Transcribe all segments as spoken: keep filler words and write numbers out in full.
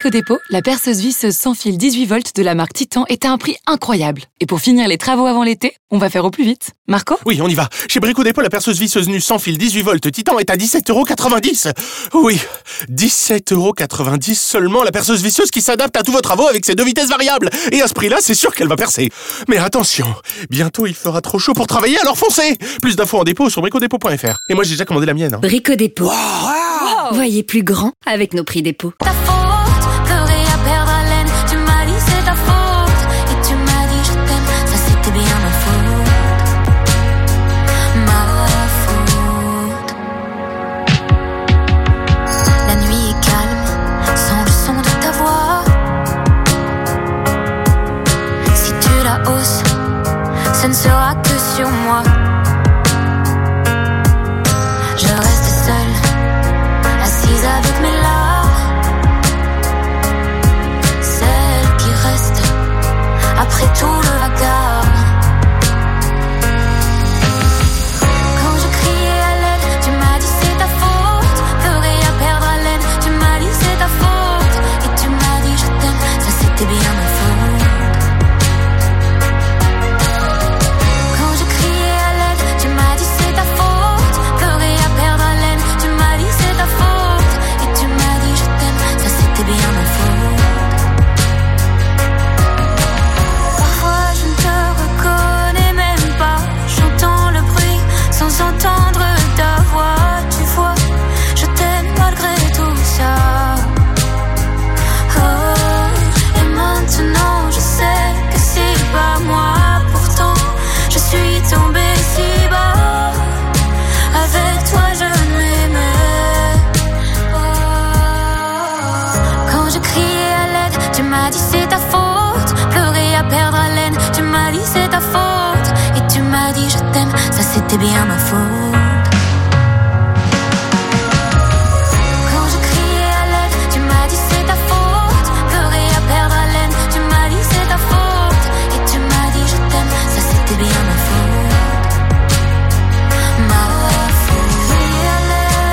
Brico Dépôt, la perceuse visseuse sans fil dix-huit volts de la marque Titan est à un prix incroyable. Et pour finir les travaux avant l'été, on va faire au plus vite. Marco ? Oui, on y va. Chez Brico Dépôt, la perceuse visseuse nue sans fil dix-huit volts Titan est à dix-sept euros quatre-vingt-dix. Oui, dix-sept euros quatre-vingt-dix seulement, la perceuse visseuse qui s'adapte à tous vos travaux avec ses deux vitesses variables. Et à ce prix-là, c'est sûr qu'elle va percer. Mais attention, bientôt il fera trop chaud pour travailler, alors foncez. Plus d'infos en dépôt sur brico dépôt point f r. Et moi, j'ai déjà commandé la mienne. Hein. Brico Dépôt. Wow, wow. Voyez plus grand avec nos prix dépôt. Ta faute, pleurer à perdre haleine. Tu m'as dit c'est ta faute. Et tu m'as dit je t'aime. Ça c'était bien ma faute. Ma faute. La nuit est calme, sans le son de ta voix. Si tu la hausses, ce ne sera que sur moi. Je reste seule, assise avec mes larmes, celle qui reste après tout le vacarme. Quand je criais à l'aide, tu m'as dit c'est ta faute. Pleurer à perdre haleine, tu m'as dit c'est ta faute. Et tu m'as dit je t'aime, ça c'était bien ma faute. Quand je criais à l'aide, tu m'as dit c'est ta faute. Pleurer à perdre haleine, tu m'as dit c'est ta faute. Et tu m'as dit je t'aime, ça c'était bien ma faute. Parfois je ne te reconnais même pas. J'entends le bruit sans entendre ta voix. Tu vois, je t'aime malgré tout ça. Oh, et maintenant je sais que c'est pas moi. Pourtant je suis tombée si bas. Avec toi je m'aimais. Oh. Quand je criais à l'aide, tu m'as dit c'est ta faute. Pleurer à perdre haleine, tu m'as dit c'est ta faute. Et tu m'as dit je t'aime, ça c'était bien ma faute. Quand je criais à l'aide, tu m'as dit c'est ta faute. Pleurer à perdre haleine, tu m'as dit c'est ta faute. Et tu m'as dit je t'aime, ça c'était bien ma faute. Ma faute. Crier à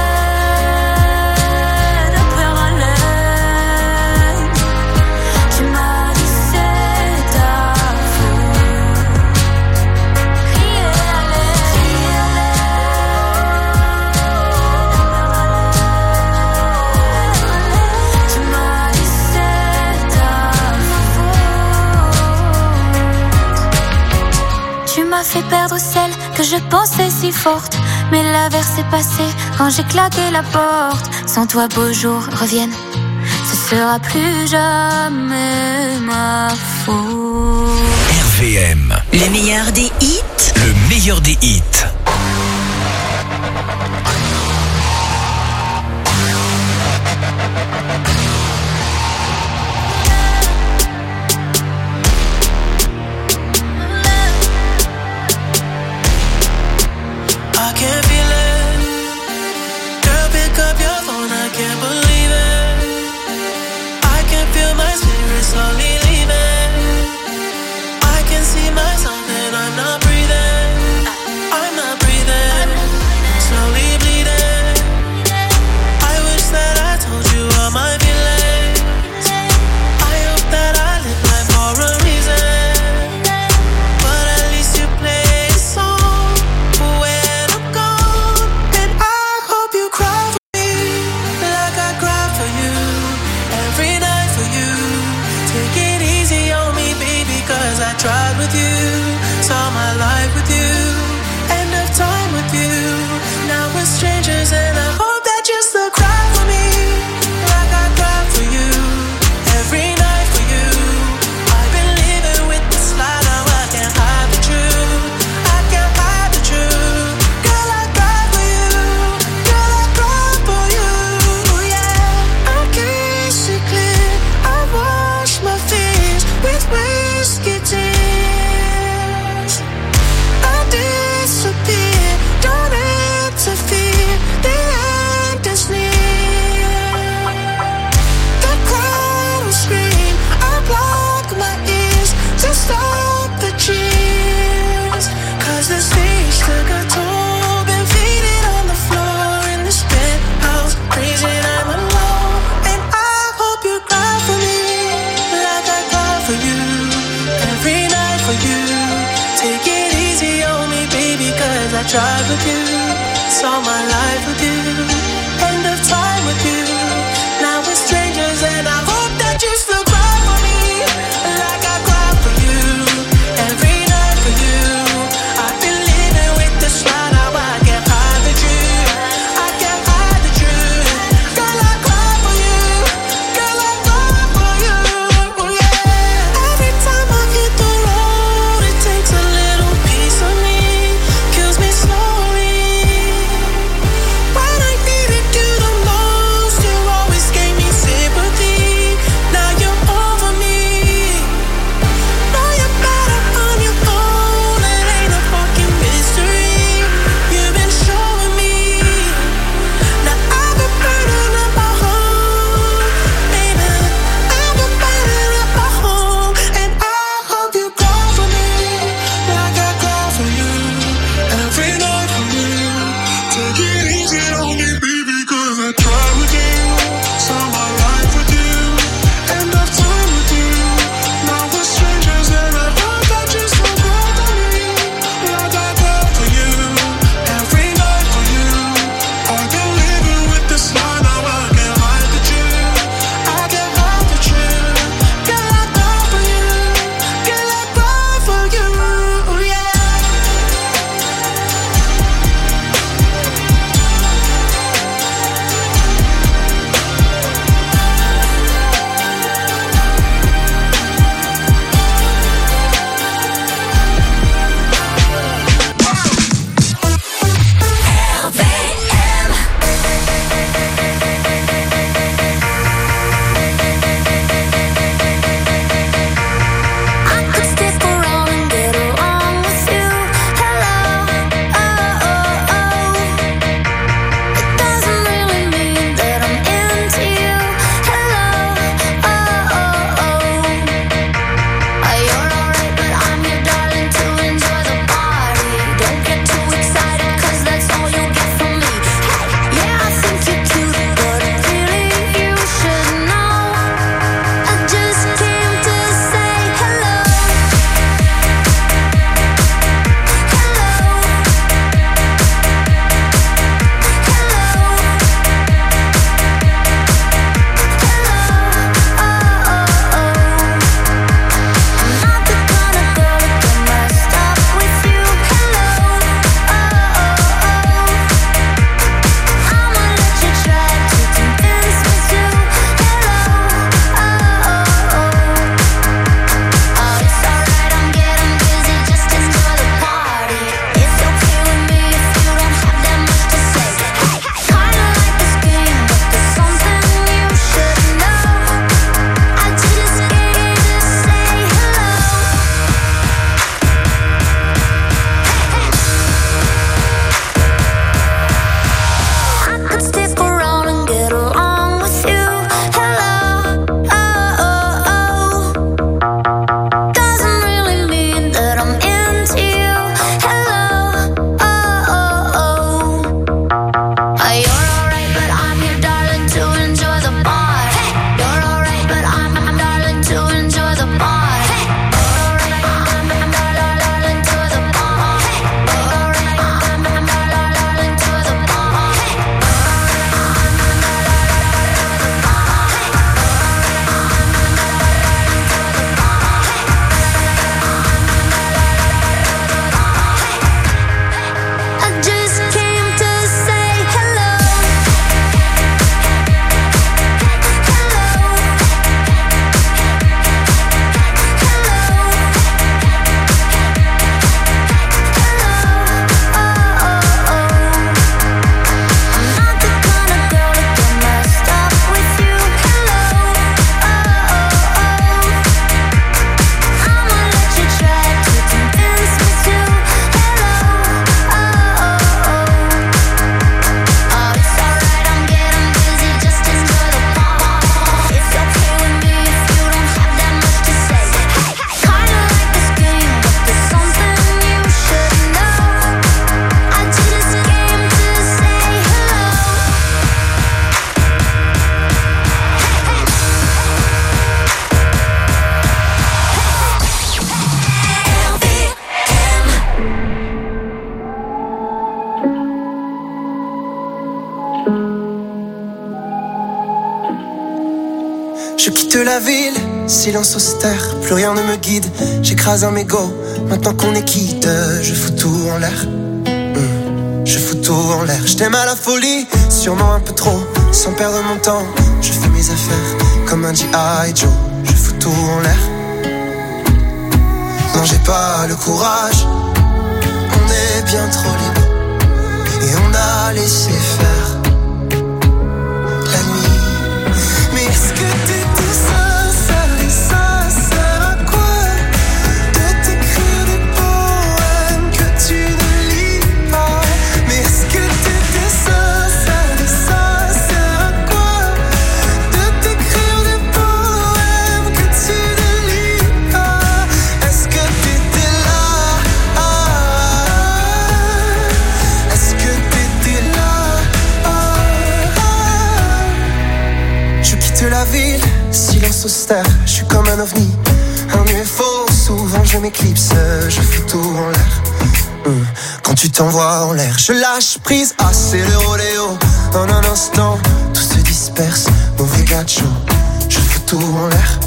l'aide, à perdre haleine, tu m'as dit c'est ta faute. Crier à l'aide, crier à l'aide, tu m'as dit c'est ta faute. Tu m'as fait perdre celle que je pensais si forte. Mais l'averse est passée quand j'ai claqué la porte. Sans toi beaux jours reviennent, ce sera plus jamais ma faute. R V M, Le meilleur des hits. le meilleur des hits. I can feel it. Girl, pick up your phone, I can't believe it. I can feel my spirit slowly leaving. I can see myself and I'm not breathing. I'm not with you. Saw my life with you. End of time with you. Now we're strangers and I hope that you still cry for me like I cry for you. Every night for you. I've been living with this lie. Now I can't hide the truth. I can't hide the truth. Girl, I cry for you. Girl, I cry for you. Yeah. Every time I hit the road, it takes a little piece of me. Kills me slowly. Why Je quitte la ville, silence austère, plus rien ne me guide. J'écrase un mégot, maintenant qu'on est quitte, je fous tout en l'air. Mmh. Je fous tout en l'air. Je t'aime à la folie, sûrement un peu trop, sans perdre mon temps. Je fais mes affaires comme un G I Joe. Je fous tout en l'air. Non, j'ai pas le courage. On est bien trop libre et on a laissé faire la nuit. Mais est-ce que t'étais sincère et ça sert à quoi de t'écrire des poèmes que tu ne lis pas? Mais est-ce que t'étais sincère et ça sert à quoi de t'écrire des poèmes que tu ne lis pas? Est-ce que t'étais là? Ah, est-ce que t'étais là? Ah, ah. Je quitte la ville, silence austère, je suis comme un ovni, un U F O, souvent je m'éclipse, je fous tout en l'air. Hum. Quand tu t'envoies en l'air, je lâche prise, ah c'est le rodéo. En un instant, tout se disperse, mauvais gacho, je fous tout en l'air.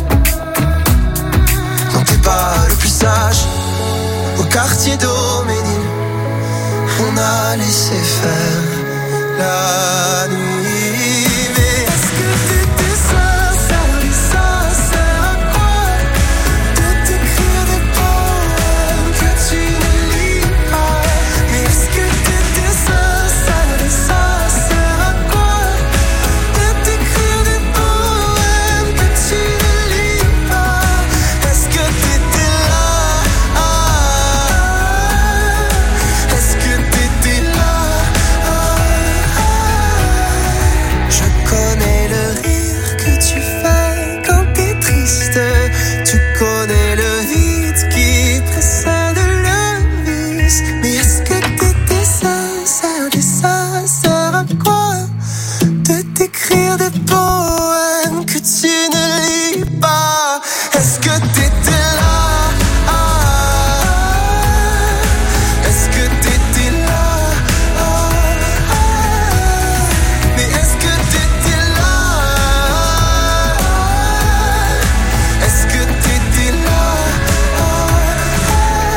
Non t'es pas le plus sage, au quartier d'Oménil, on a laissé faire la nuit. Mais est-ce que t'étais sincère et ça sert à quoi de t'écrire des poèmes que tu ne lis pas? Mais est-ce que t'étais sincère et ça sert à quoi de t'écrire des poèmes que tu ne lis pas? Est-ce que t'étais là? Ah, est-ce que t'étais là? Ah, ah. Je connais le rire que tu fais quand t'es triste. Tu connais le vide qui précède le vice. Mais est-ce que t'étais sincère et ça sert à quoi de t'écrire des poèmes que tu ne lis pas? Est-ce que t'étais là? Ah, est-ce que t'étais là? Ah, ah. Mais est-ce que t'étais là? Est-ce que t'étais là? Ah, ah.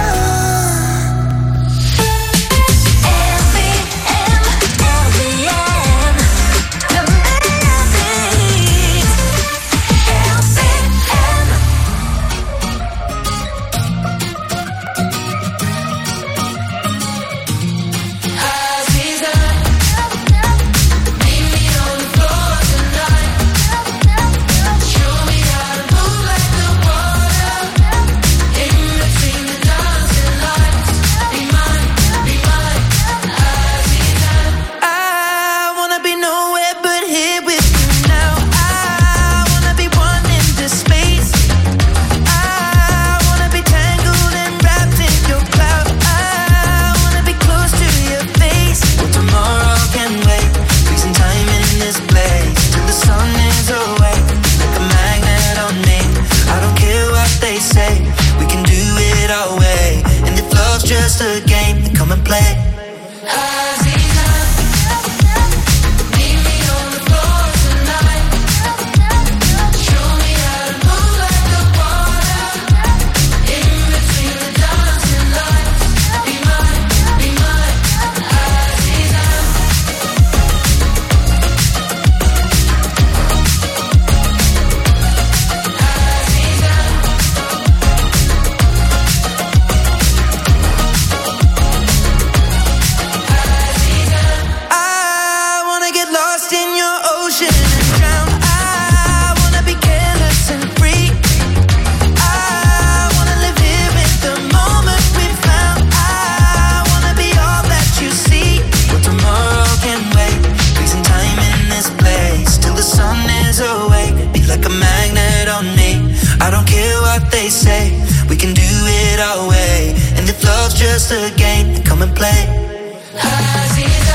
R V M, R V M, le meilleur des hits. R V M. Aziza, meet me on the floor tonight. Show me how to move like the water. In between the dancing lights. Be mine, be mine, Aziza. I wanna be nowhere but here with you now. I wanna be one in this space. I wanna be tangled and wrapped in your cloud. I wanna be close to your face. Well, tomorrow can wait. Freezing time in this place till the sun is away. Like a magnet on me. I don't care what they say. We can do it our way. And if love's just a game, then come and play. Aziza, meet me on the floor tonight. Show me how to move like the water. In between the dancing lights. Be mine, be mine, Aziza. I wanna get lost in your ocean and drown. I wanna be careless and free. I wanna live here in the moment we found. I wanna be all that you see. Well, tomorrow can wait. Freezing time in this place till the sun is awake. Be like a magnet on me. I don't care what they say. We can do it our way. And if love's just a game, then come and play. Aziza,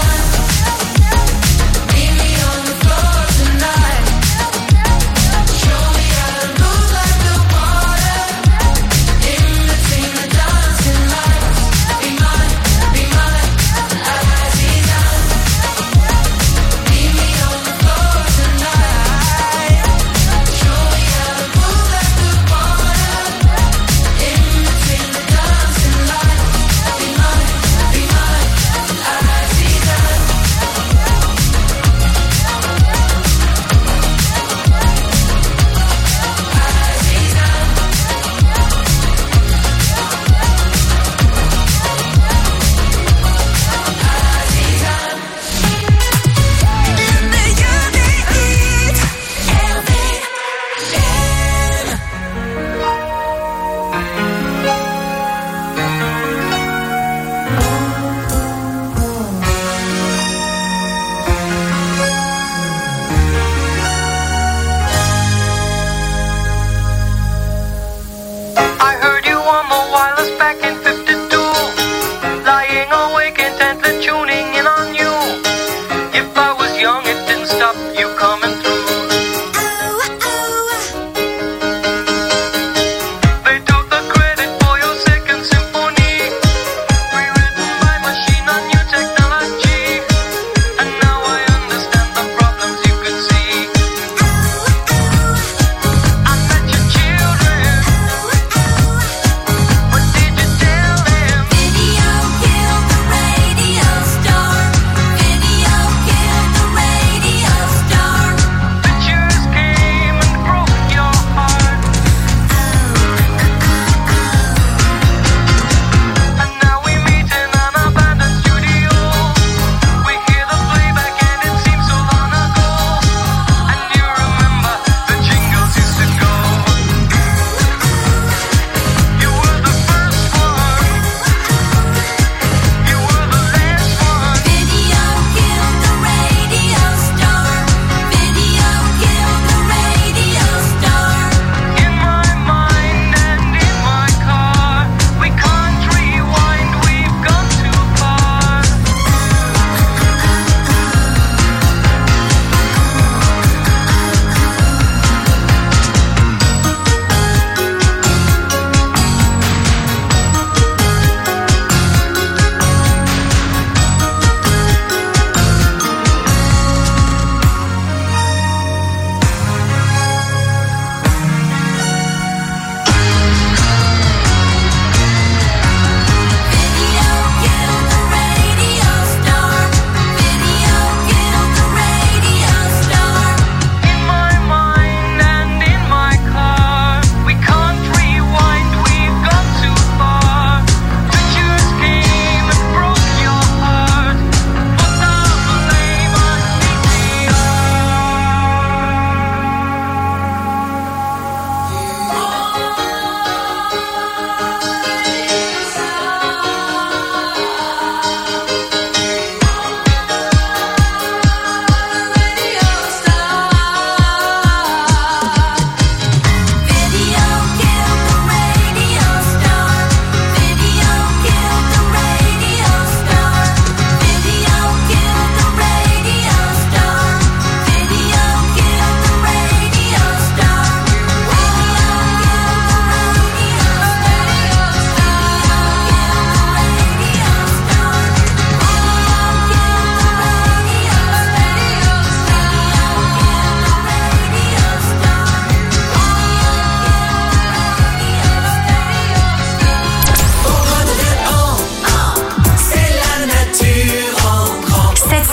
meet me on the floor tonight. Show me how to move like the water. In between the dancing lights. Be mine, be mine, Aziza. Meet me on the floor tonight. Show me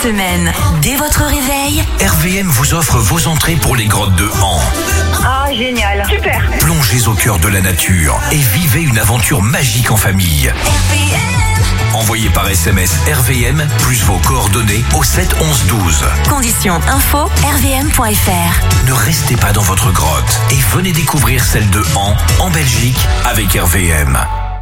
semaine, dès votre réveil, R V M vous offre vos entrées pour les grottes de Han. Ah, génial, super. Plongez au cœur de la nature et vivez une aventure magique en famille. R V M. Envoyez par S M S R V M plus vos coordonnées au sept onze douze. Conditions info r v m point f r. Ne restez pas dans votre grotte et venez découvrir celle de Han en Belgique avec R V M.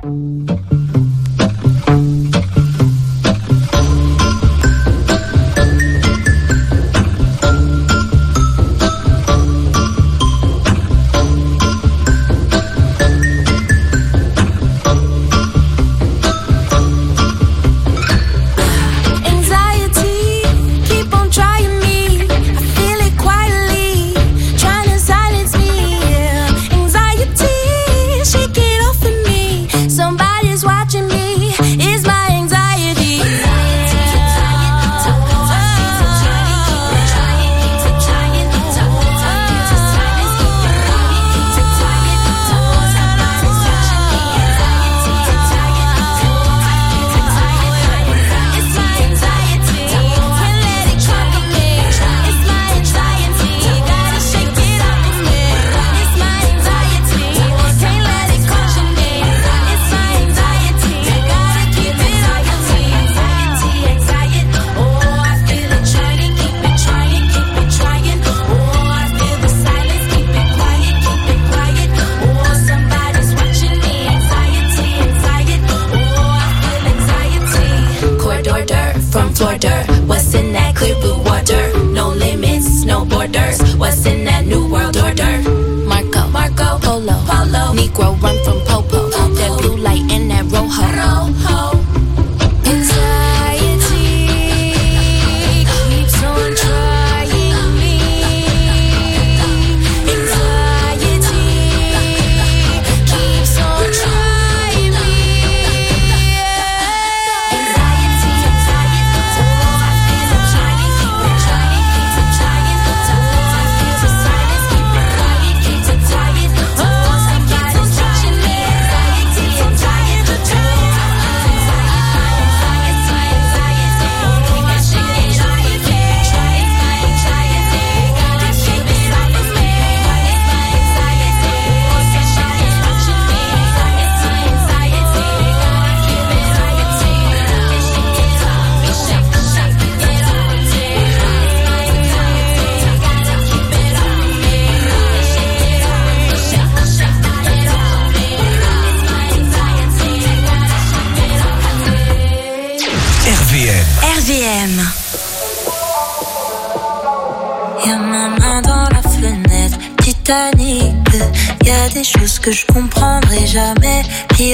Que je comprendrai jamais,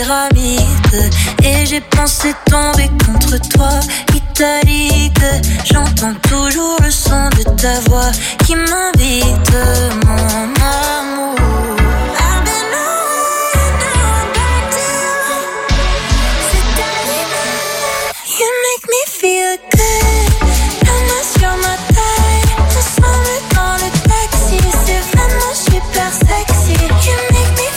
pyramide. Et j'ai pensé tomber contre toi, italique. J'entends toujours le son de ta voix qui m'invite, mon amour. I've been on and back to c'est arrivé. You make me feel good. La main sur ma taille, ensemble dans le taxi. C'est vraiment super sexy. You make me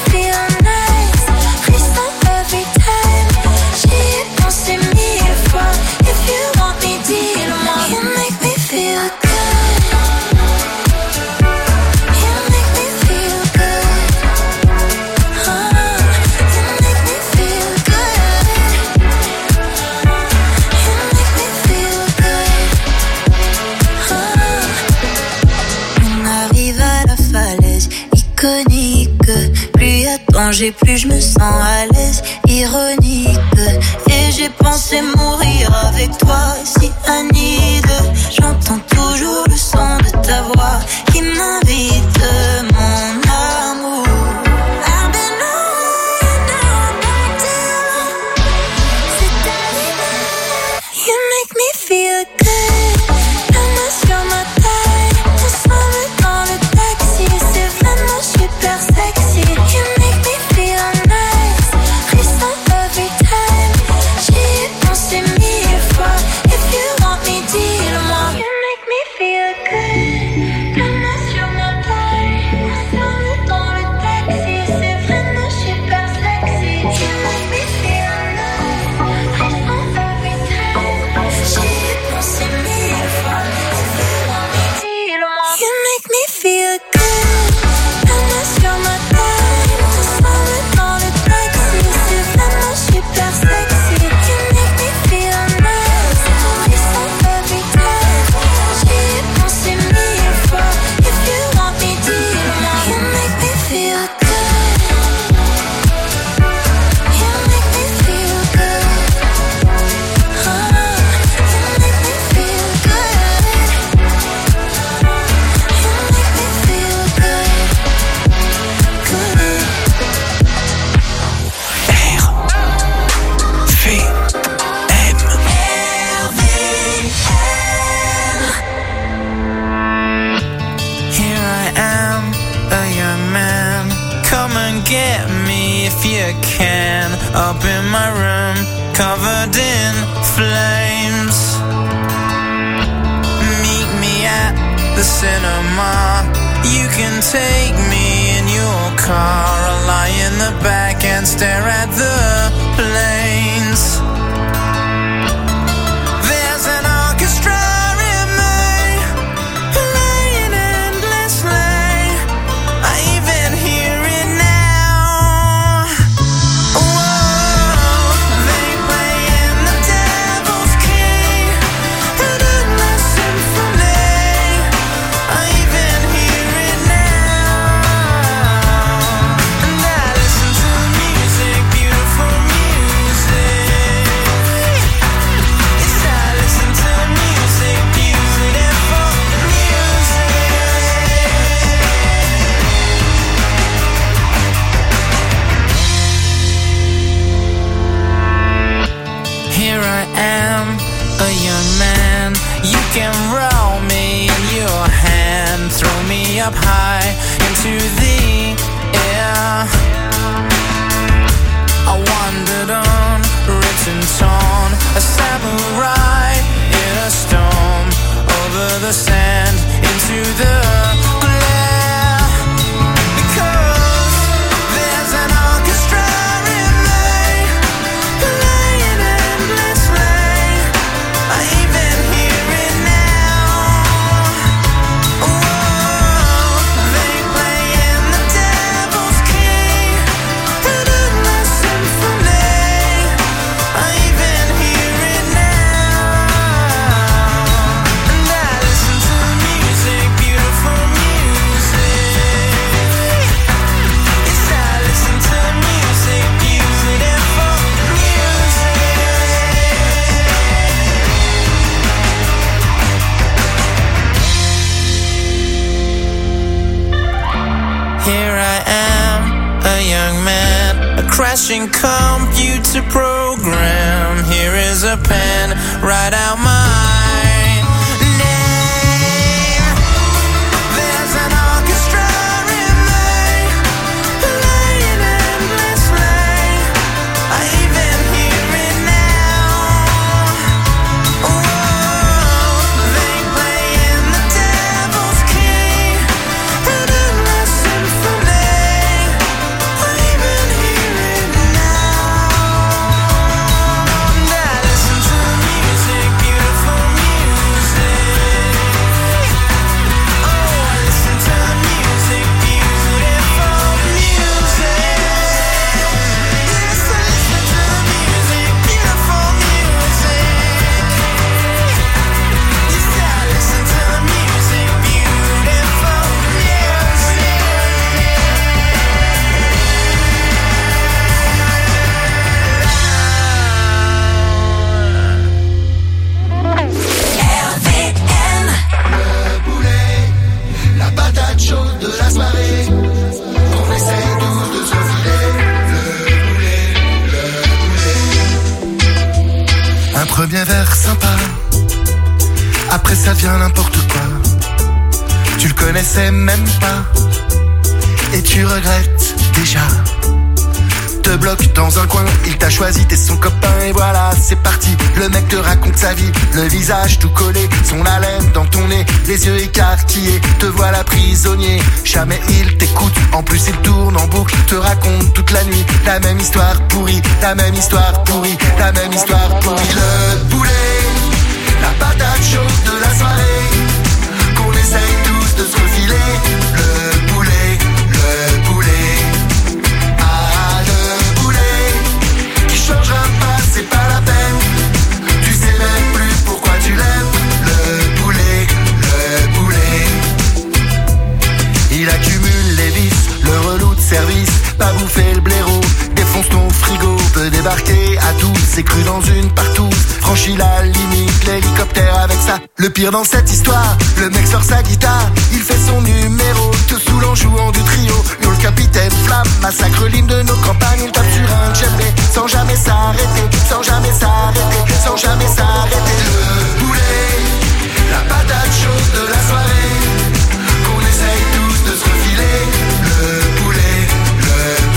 J'ai plus je me sens à l'aise, ironique. Et j'ai pensé mourir avec toi, si Anide. J'entends toujours le son de ta voix qui m'invite, mon amour. I've been on and back to c'est arrivé. You make me feel good. La main sur ma taille, ensemble dans le taxi. C'est vraiment super sexy. You make me feel good. La main sur ma taille. and get me if you can. Up in my room, covered in flames. Meet me at the cinema. You can take me in your car. I'll lie in the back and stare at the planes. There's an orchestra in me, playing endlessly. I even hear it now. Whoa, they play in the devil's key, an endless symphony. I even hear it now. And I listen to music, beautiful music. Yes, I listen to music, beautiful music. Here I am, a young man. You can roll me in your hand, throw me up high into the air. I wandered on, ripped and torn, a samurai in a storm, over the sand, into the glare. Because there's an orchestra in me, playing endlessly. I even hear it now. Whoa, they play in the devil's key, an endless symphony. I even hear it now. And I listen to music, beautiful music. Yes, I listen to music, beautiful music. Here I am, a young man, a crashing computer program. Here is a pen, write out my name. There's an orchestra in me, playing endlessly. I even hear it now. Whoa, they play in the devil's key, an endless symphony. I even hear it now. And I listen to music, beautiful music. Oh, I listen to music, beautiful music. Yes, I listen to music, beautiful music. Yes, I listen to music, beautiful Le boulet, la patate chaude de la soirée. On essaye tous de se filer. Le boulet, le boulet. Un premier verre sympa. Après ça devient n'importe quoi. Tu le connaissais même pas. Et tu regrettes déjà. Te bloque dans un coin, il t'a choisi, t'es son copain et voilà, c'est parti. Le mec te raconte sa vie, le visage tout collé, son haleine dans ton nez, les yeux écarquillés, te voilà prisonnier. Jamais il t'écoute, en plus il tourne en boucle, te raconte toute la nuit la même histoire pourrie, la même histoire pourrie, la même histoire pourrie. Le boulet, la patate chaude de la soirée, qu'on essaye tous de se refiler. Le boulet, le boulet. Ah, le boulet, qui changera pas, c'est pas la peine. Tu sais même plus pourquoi tu l'aimes. Le boulet, le boulet. Il accumule les vices, le relou de service, pas bouffer le blaireau, défonce ton frigo, peut débarquer à tout, c'est cru dans une partouze, franchit la limite, l'hélicoptère avec ça. Le pire dans cette histoire, le mec sort sa guitare, il fait son numéro, te saoule en jouant du trio. Nous le capitaine Flamme, massacre l'hymne de nos campagnes, il tape sur un djembé, sans jamais s'arrêter, sans jamais s'arrêter, sans jamais s'arrêter. Le boulet, la patate chaude de la soirée, qu'on essaye tous de se refiler. Le boulet, le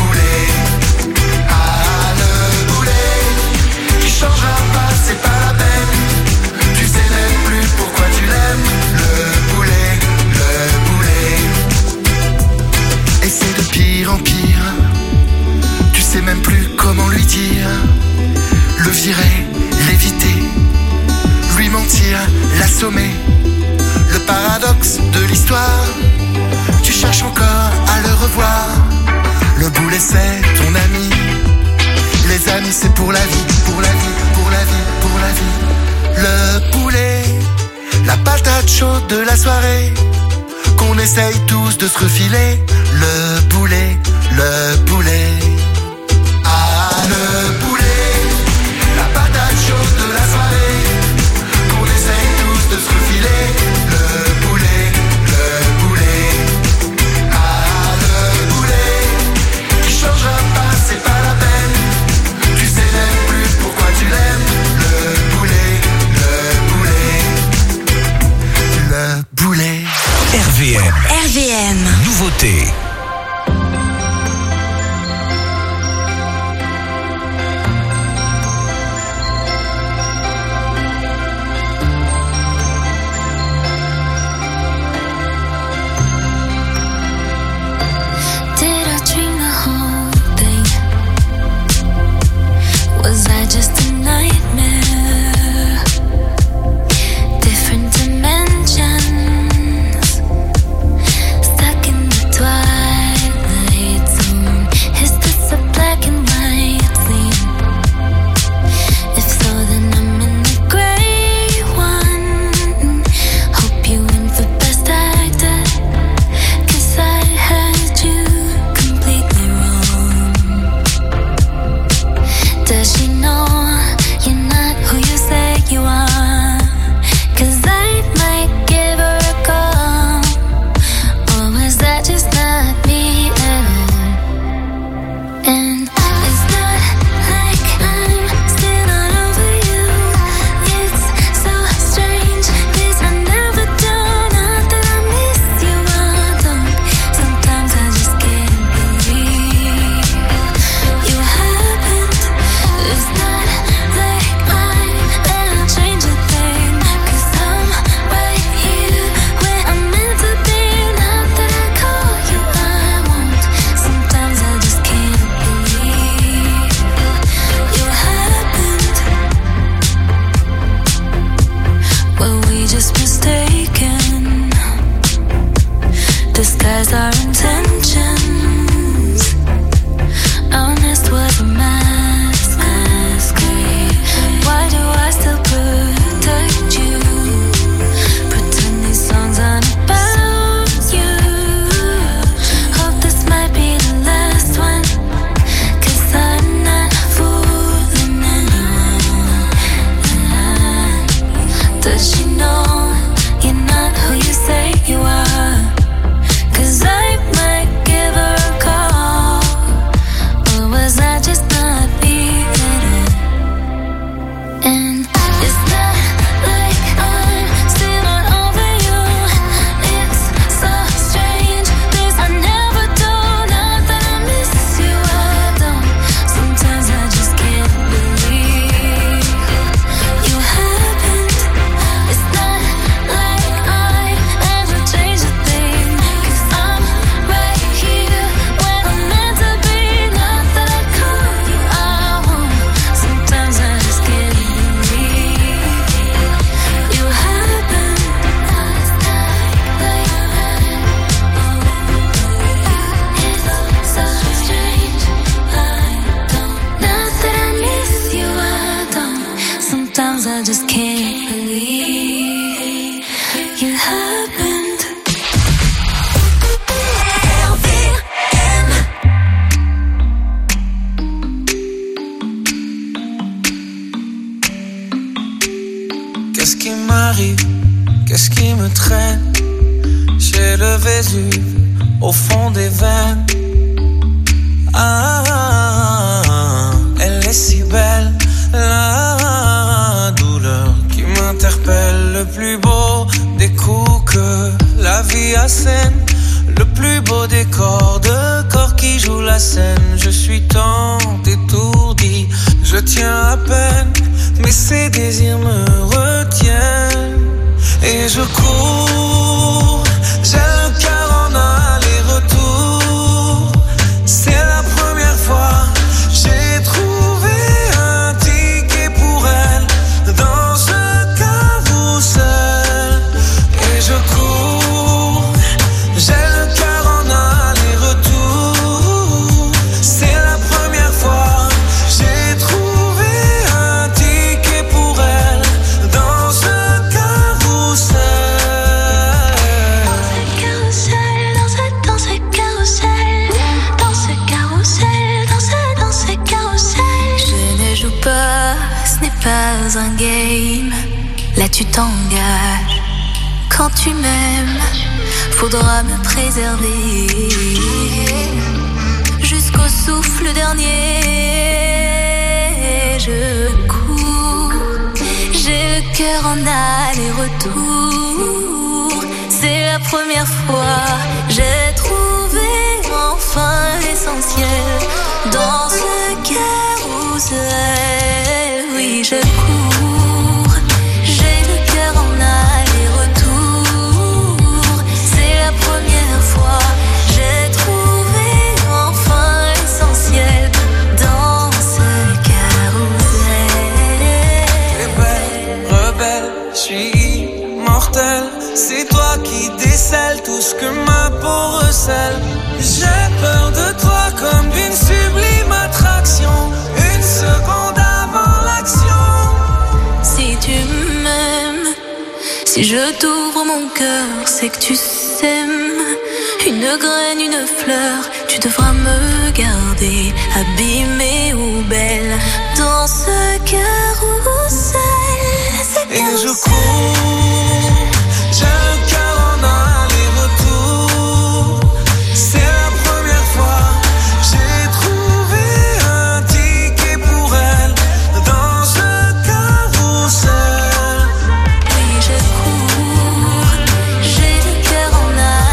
pire en pire. Tu sais même plus comment lui dire. Le virer, l'éviter, lui mentir, l'assommer. Le paradoxe de l'histoire, tu cherches encore à le revoir. Le boulet c'est ton ami. Les amis c'est pour la vie, pour la vie, pour la vie, pour la vie. Le poulet, la patate chaude de la soirée, qu'on essaye tous de se refiler. Le poulet, le poulet. Ah le poulet, la patate chaude de la soirée, qu'on essaye tous de se refiler. Le poulet, le poulet. Ah le poulet, qui changera pas, c'est pas la peine. Tu sais même plus pourquoi tu l'aimes. Le poulet, le poulet. Le poulet. R V M. R V M. Nouveauté. Was I just a nightmare? Different dimensions, stuck in the twilight zone. Is this a black and white scene? If so, then I'm in the gray one. Hope you win for best actor, 'cause I heard you completely wrong. Does she know you're not who you say you are? 'Cause I might give her a call. Or was that just not me at all? And it's not like I'm still not over you. It's so strange, 'cause I never do. Not that I miss you, I don't. Sometimes I just can't believe you happened. It's not like I'm gonna change a thing, 'cause I'm right here where I'm meant to be. Not that I call you, I won't. Sometimes I just can't believe you happened. Were we just mistaken? Disguise our intentions. Honest was a mask. Why do I still protect you? Pretend these songs aren't about you. Hope this might be the last one, 'cause I'm not fooling anyone. Does she know you're not who you say you are? 'Cause I might give her a call. Or was I just not being it? And it's not like I'm still not over you. It's so strange, 'cause I never do. Not that I miss you, I don't. Sometimes I just can't believe you happened. It's not like I ever changed a thing, 'cause I'm right here where I'm meant to be. Not that I call you, I won't. Sometimes I just can't believe you happened. It's so strange, I don't. Not that I miss you, I don't. Sometimes I just can't believe you happened. R V M. Qu'est-ce qui m'arrive? Qu'est-ce qui me traîne? J'ai le Vésuve au fond des veines. Ah, elle est si belle, la douleur qui m'interpelle. Le plus beau des coups que la vie assène, le plus beau décor de corps qui joue la scène. Je suis tant étourdi, je tiens à peine, mais ces désirs me retiennent. Et je cours, j'ai le cœur en aller-retour. dans un game, là tu t'engages. Quand tu m'aimes, faudra me préserver jusqu'au souffle dernier. Je cours, j'ai le cœur en aller-retour. C'est la première fois, j'ai trouvé enfin l'essentiel dans ce carrousel. Oui, je cours, j'ai le cœur en aller-retour. C'est la première fois, j'ai trouvé enfin l'essentiel dans ce carrousel. Rebelle, rebelle, je suis immortel. C'est toi qui décèles tout ce que ma peau recèle. J'ai peur de toi comme d'une sublime attraction. Une seconde avant l'action. Si tu m'aimes, si je t'ouvre mon cœur, c'est que tu s'aimes. Une graine, une fleur, tu devras me garder, abîmée ou belle, dans ce carrousel. Et je cours, j'ai le cœur en aller-retour. C'est la première fois, j'ai trouvé un ticket pour elle dans ce carrousel. Oui, je cours, j'ai le cœur en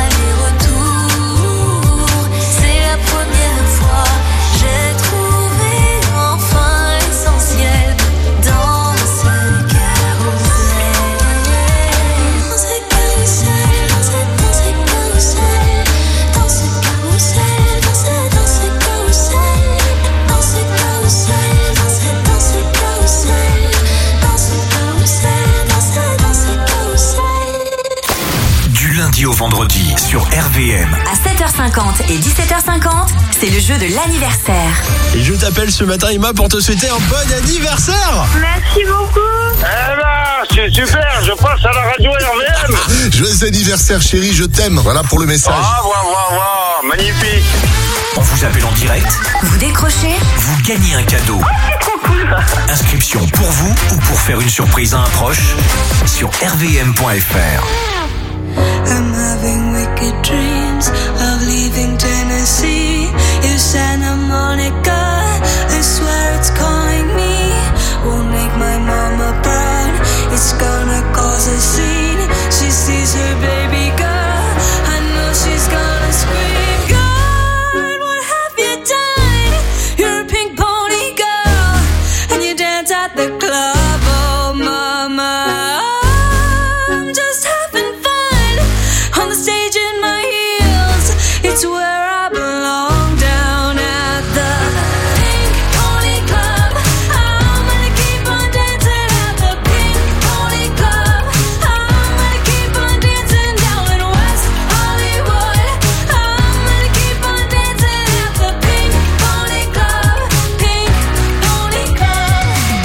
aller-retour. C'est la première fois, j'ai trouvé enfin l'essentiel dans ce carrousel. Dans ce carrousel, dans ce, dans ce carrousel, dans ce carrousel, dans ce, dans ce carrousel, dans ce carrousel, dans ce, dans ce carrousel, dans ce carrousel, dans ce, dans ce carrousel. Du lundi au vendredi sur R V M. À sept heures cinquante et dix-sept heures cinquante, c'est le jeu de l'anniversaire. Et je t'appelle ce matin, Emma, pour te souhaiter un bon anniversaire. Merci beaucoup. Eh ben, c'est super, je passe à la radio R V M. Joyeux anniversaire chérie, je t'aime. Voilà pour le message. Ah, waouh, waouh, waouh, magnifique. On vous appelle en direct, Vous décrochez? vous gagnez un cadeau. C'est trop cool. Inscription pour vous ou pour faire une surprise à un proche sur R V M point F R. I'm having wicked dreams of leaving Tennessee. You Santa Monica, I swear it's calling me. Won't make my mama proud, it's gonna cause a scene. She sees her baby girl, I know she's gonna scream. God, what have you done? You're a pink pony girl, and you dance at the club, oh mama. I'm just having fun on the stage in my heels. It's where I belong, down at the Pink Pony Club. I'm gonna keep on dancing at the Pink Pony Club. I'm gonna keep on dancing down in West Hollywood. I'm gonna keep on dancing at the Pink Pony Club. Pink Pony Club.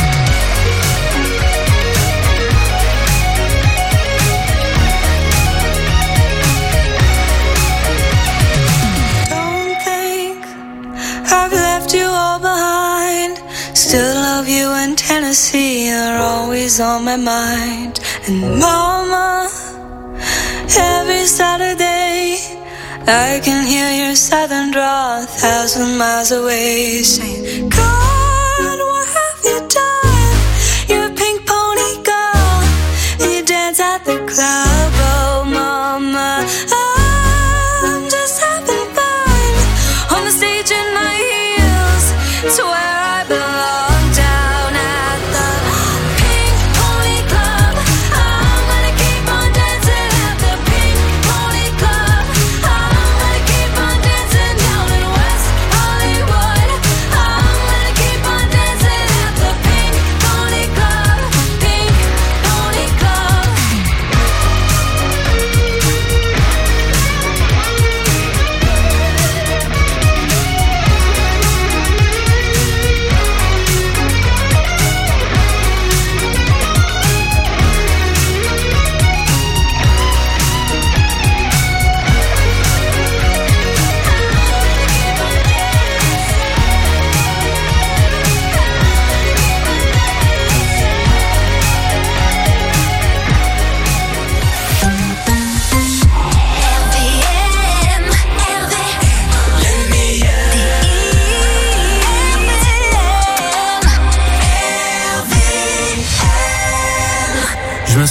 Don't think I've left you all behind. Still love you in Tennessee, you're always on my mind. And mama, every Saturday I can hear your southern drawl a thousand miles away, saying, God, what have you done? You're a pink pony girl, and you dance at the club, oh mama. I'm just having fun on the stage in my heels. It's where I belong, down at the Pink Pony Club. I'm gonna keep on dancing at the Pink Pony Club. I'm gonna keep on dancing down in West Hollywood. I'm gonna keep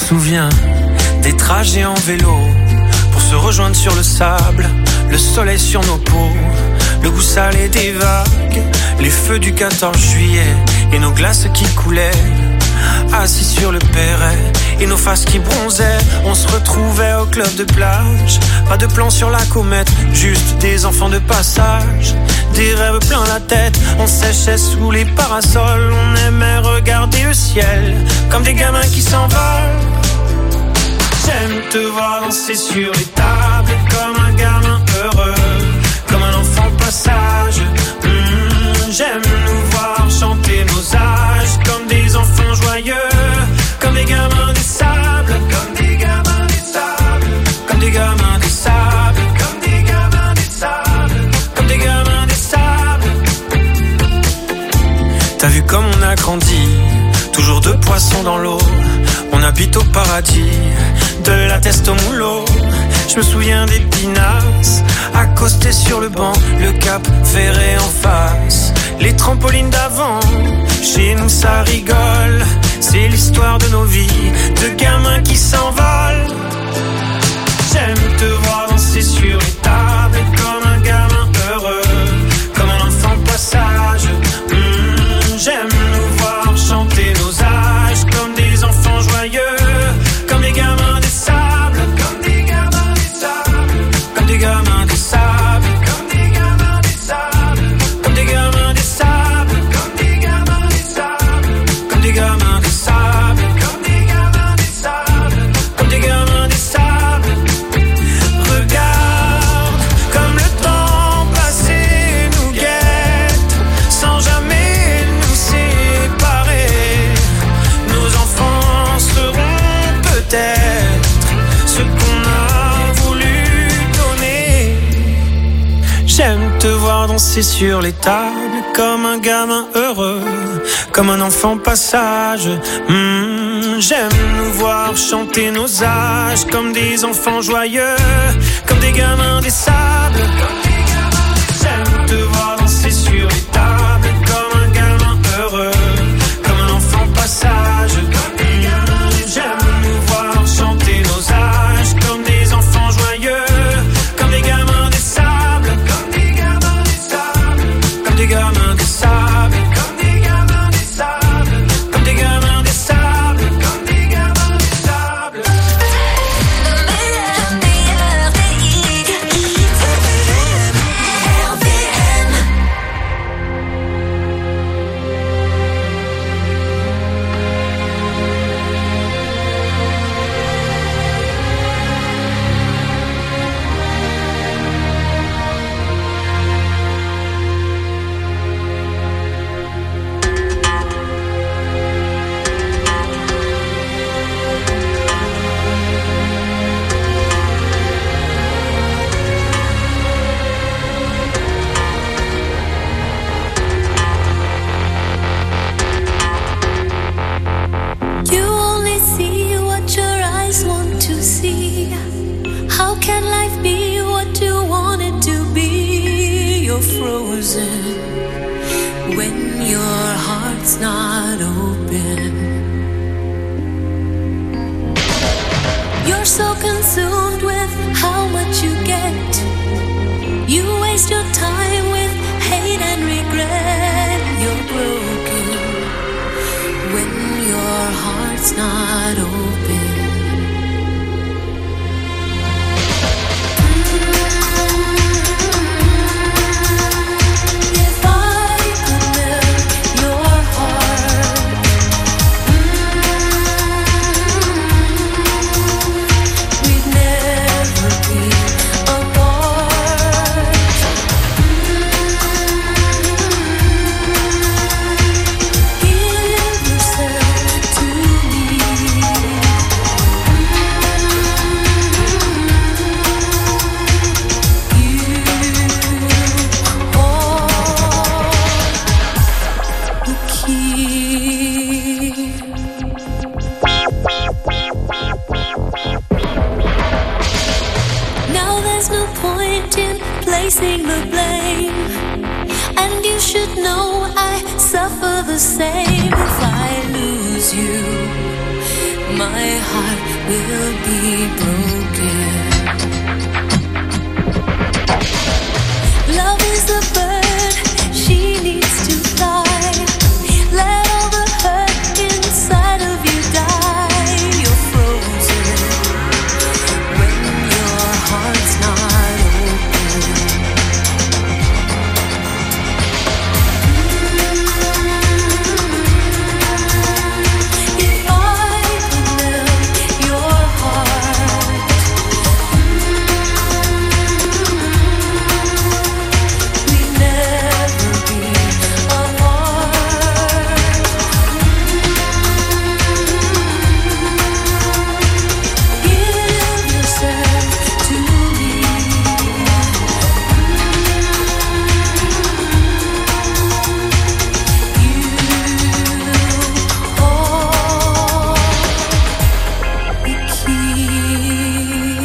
souviens des trajets en vélo pour se rejoindre sur le sable, le soleil sur nos peaux, le goût salé des vagues, les feux du quatorze juillet et nos glaces qui coulaient. Assis sur le perret et nos faces qui bronzaient, on se retrouvait au club de plage. Pas de plan sur la comète, juste des enfants de passage. Des rêves plein la tête, on séchait sous les parasols. On aimait regarder le ciel comme des gamins qui s'envolent. J'aime te voir danser sur les tables comme un gamin heureux, comme un enfant passage. Mmh, j'aime nous voir chanter nos âges comme des enfants joyeux, comme des gamins des sables, comme des gamins des sables, comme des gamins des sables, comme des gamins des sables, comme des gamins des sables. T'as vu comme on a grandi, toujours deux poissons dans l'eau. On habite au paradis, de la teste au moulot. Je me souviens des pinasses, accostés sur le banc, le cap ferré en face. Les trampolines d'avant, chez nous ça rigole. C'est l'histoire de nos vies, de gamins qui s'envolent. J'aime te voir danser sur les tables comme un gamin heureux, comme un enfant passage. Mmh, j'aime nous voir chanter nos âges comme des enfants joyeux, comme des gamins des sables, comme des gamins des sables, comme des gamins des sables, comme des gamins des sables, comme des gamins des sables, comme des gamins des sables, comme des gamins des sables, comme des gamins des sables, comme des gamins des sables. Regarde comme le temps passé nous guette, sans jamais nous séparer. Nos enfants seront peut-être ce qu'on a voulu donner. J'aime te voir danser sur les tables comme un gamin heureux, comme un enfant passage. Mmh, j'aime nous voir chanter nos âges comme des enfants joyeux, comme des gamins des sables. J'aime te voir danser sur les tables comme un gamin heureux, comme un enfant passage. J'aime nous voir chanter nos âges comme des enfants joyeux, comme des gamins des sables, comme des gamins des sables, comme des gamins des sables, comme des gamins des sables, comme des gamins des sables, comme des gamins des sables. You only see what your eyes want to see. How can life be what you want it to be? You're frozen when your heart's not open. You're so consumed with how much you get. You waste your time with hate and regret. You're broken when your heart's not open. If I could melt your heart, we'd never be apart. Give yourself to me. Now there's no point in placing the blame, and you should know I suffer the same. If I lose you, my heart will be broken. Love is the bird, she needs to fly. Let all the hurt inside of you die. You're frozen when your heart's not open. If I could melt your heart, we'd never be apart. Give yourself to me. You hold the key.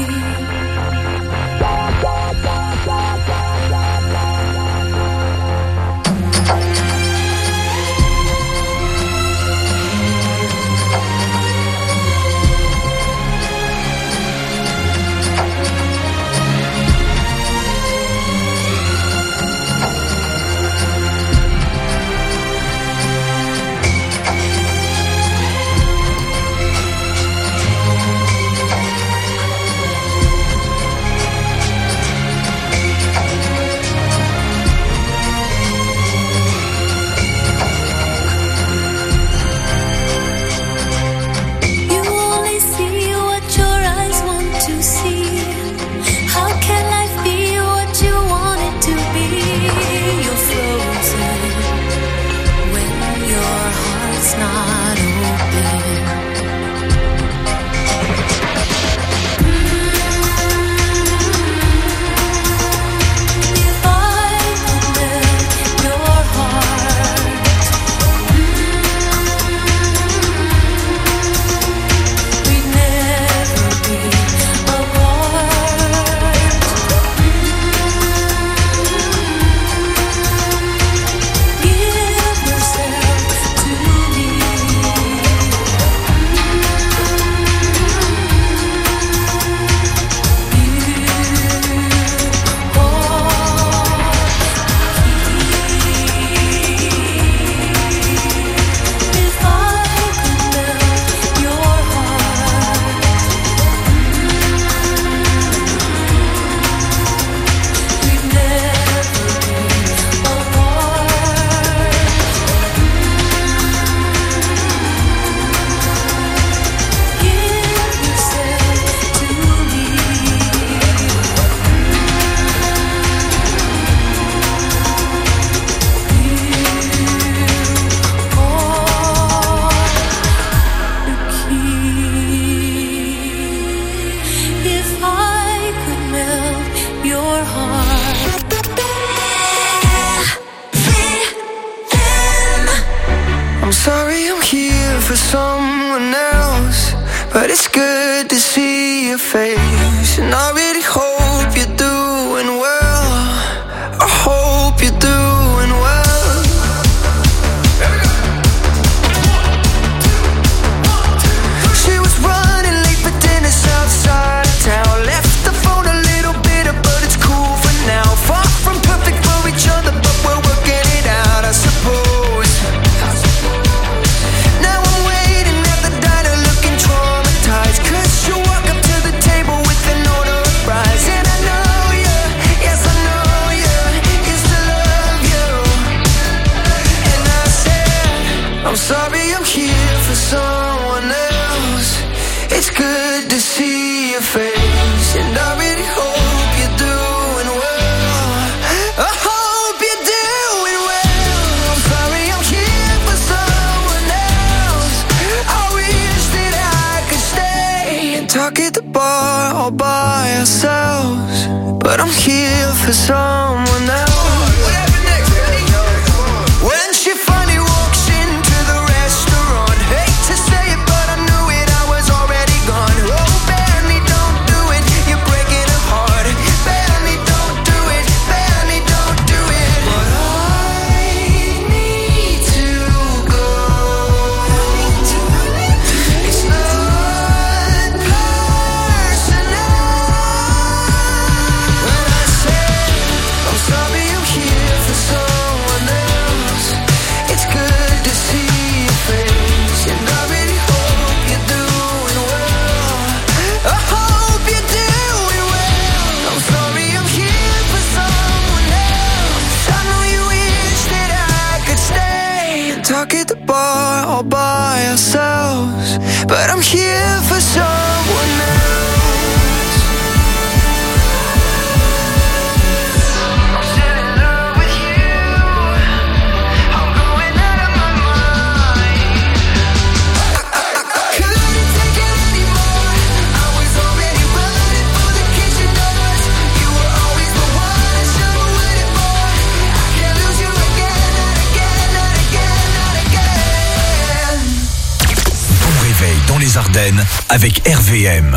You only see what your eyes want to see. How can life be what you want it to be? You're frozen when your heart's not open. If I could melt your heart, we'd never be apart. Give yourself to me. If I could melt your heart, we'd never be apart. Give yourself to If I could melt your heart. I'm sorry I'm here for someone else, but it's good to see your face. And I really hope you're doing well. I hope you're doing well. She was running late for dinner outside of town. Left the phone a little bitter, but it's cool for now. Far from perfect for each other, but we're working it out, I suppose. Now I'm waiting at the diner looking traumatized, 'cause you walk up to the table with an order of fries. And I know you, yes I know you, used to love you. And I said, I'm sorry I'm here for someone else. It's good to see your face, and I really hope you're doing well. I hope you're doing well. I'm sorry I'm here for someone else. I wish that I could stay and talk at the bar all by ourselves, but I'm here for someone else. When she finally walks into the restaurant, hate to say it, but I knew it, I was already gone. Oh, Benny, don't do it, you're breaking her heart. Benny, don't do it, Benny, don't do it. But I need to go. It's not talk at the bar all by ourselves, but I'm here for someone else. Dans les Ardennes avec R V M.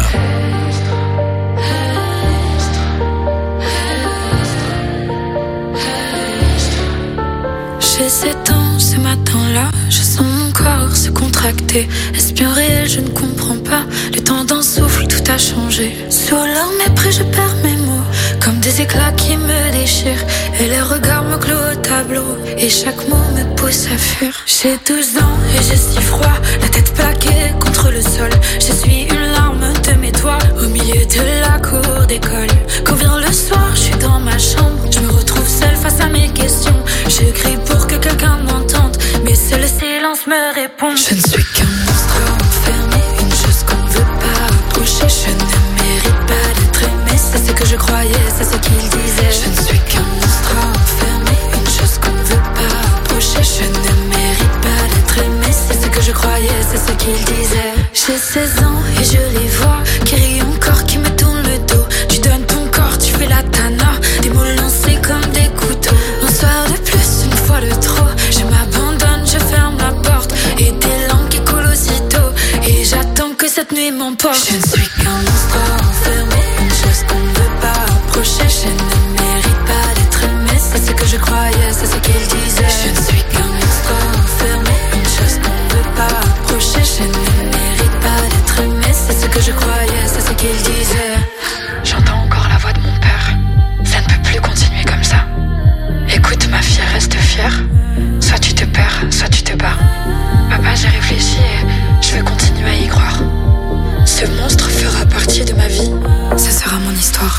J'ai sept ans ce matin-là, je sens mon corps se contracter. Est-ce bien réel, je ne comprends pas. Le temps d'un souffle, tout a changé. Sous leur mépris, je perds mes mots, comme des éclats qui me déchirent. Et les regards me clouent au tableau, et chaque mot me pousse à fuir. J'ai douze ans et j'ai si froid, la tête plaquée contre le sol. Je suis une larme de mes doigts, au milieu de la cour d'école. Quand vient le soir, je suis dans ma chambre, je me retrouve seule face à mes questions. Je crie pour que quelqu'un m'entende, mais seul le silence me répond. Je ne suis qu'un monstre enfermé, une chose qu'on ne veut pas approcher. Je ne mérite pas d'être aimé, c'est ce que je croyais, c'est ce qu'il disait. Je ne suis qu'un monstre enfermé, une chose qu'on ne veut pas approcher. Je ne mérite pas d'être aimé, c'est ce que je croyais, c'est ce qu'il disait. J'ai seize ans et je les vois qui rient encore, qui me tournent le dos. Tu donnes ton corps, tu fais la tana, des mots lancés comme des couteaux. Un soir de plus, une fois de trop, je m'abandonne, je ferme la porte, et des langues qui coulent aussitôt, et j'attends que cette nuit m'emporte. Je ne suis qu'un monstre enfermé, une chose qu'on ne veut pas approcher. Je ne mérite pas d'être aimé, c'est ce que je croyais, c'est ce qu'il disait. Je ne suis qu'un monstre enfermé, une chose qu'on ne veut pas approcher. Je ne mérite pas d'être aimé, c'est ce que je croyais, c'est ce qu'il disait. J'entends encore la voix de mon père, ça ne peut plus continuer comme ça. Écoute ma fille, reste fière, soit tu te perds, soit tu te bats. Papa, j'ai réfléchi et je vais continuer à y croire. Ce monstre fera partie de ma vie, ce sera mon histoire.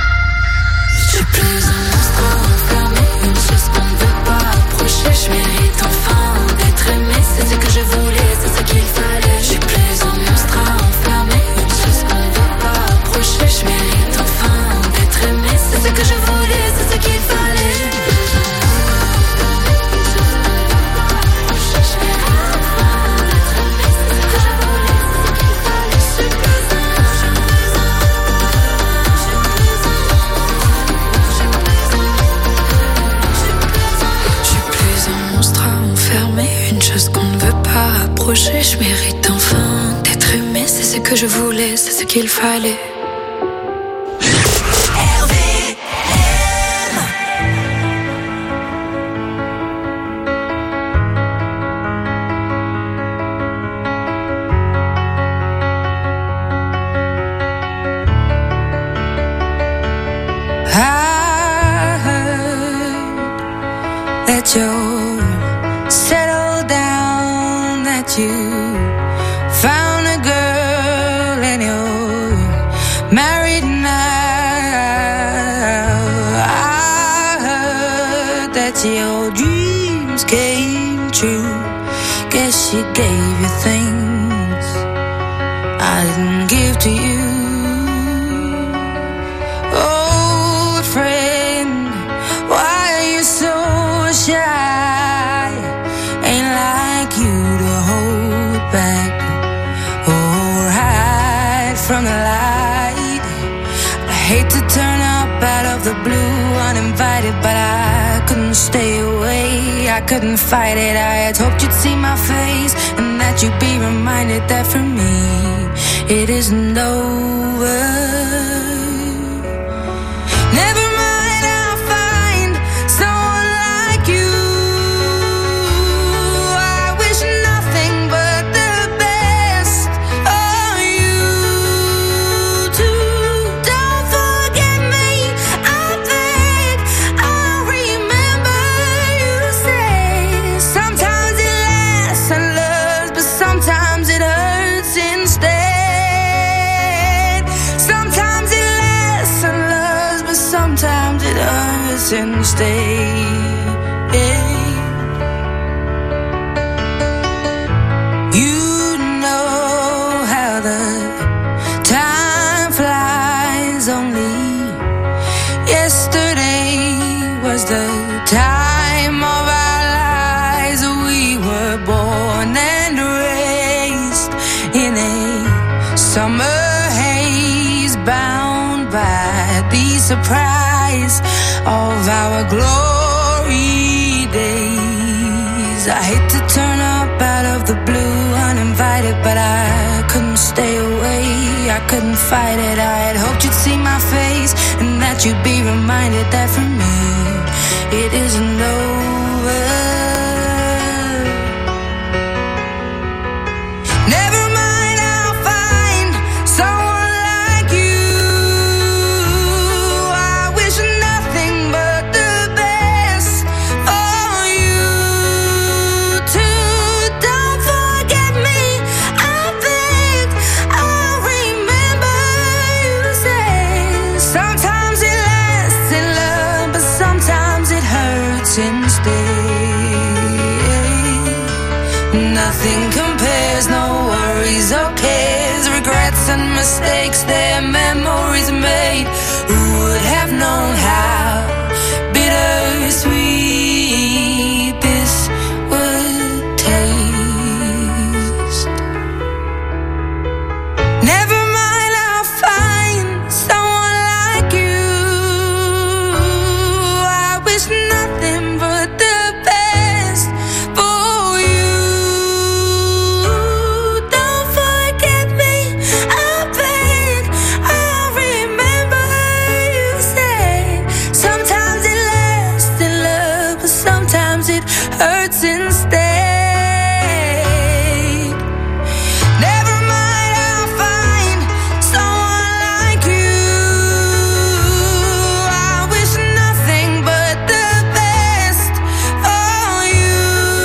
Je suis plus un monstre enfermé, une chose qu'on ne veut pas approcher. Je mérite enfin d'être aimé, c'est ce que je voulais, c'est ce qu'il fallait. Je suis plus un monstre enfermé, une chose qu'on ne veut pas approcher. Je mérite enfin d'être aimé, c'est ce que je voulais, c'est ce qu'il fallait. Une chose qu'on ne veut pas approcher. Je mérite enfin d'être aimé, c'est ce que je voulais, c'est ce qu'il fallait. I heard that you're settled down, that you found a girl and you're married now. I heard that your dreams came true. Guess she gave you things I didn't give to you. Old friend, why are you so shy? Ain't like you to hold back or hide from the light. I hate to turn up out of the blue uninvited, but I couldn't stay away, I couldn't fight it. I had hoped you'd see my face and that you'd be reminded that for me it isn't over. Never mind, I'll find someone like you. I wish nothing but the best of you too. Don't forget me, I think I'll remember you say sometimes it lasts and loves, but sometimes it hurts instead. Sometimes it lasts and loves, but sometimes it hurts instead. prize of our glory days. I hate to turn up out of the blue uninvited, but I couldn't stay away, I couldn't fight it. I had hoped you'd see my face and that you'd be reminded that for me it isn't over. Nothing compares, no worries or cares, regrets and mistakes, their memories made. Who would have known how bittersweet this would taste? Never mind, I'll find someone like you. I wish nothing but the best for you. Hurts instead. Never mind, I'll find someone like you. I wish nothing but the best for you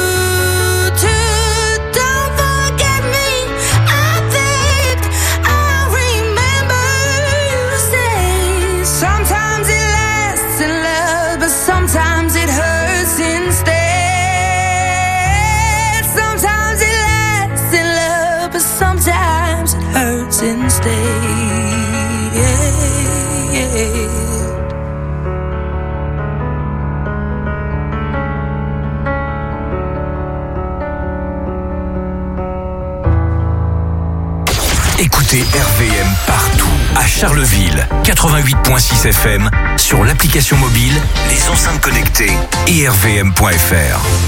too. Don't forget me, I think I remember you say sometimes it lasts in love, but sometimes it hurts instead. Sometimes it hurts instead. Écoutez R V M partout, à Charleville, quatre-vingt-huit virgule six F M, sur l'application mobile, les enceintes connectées et r v m point f r.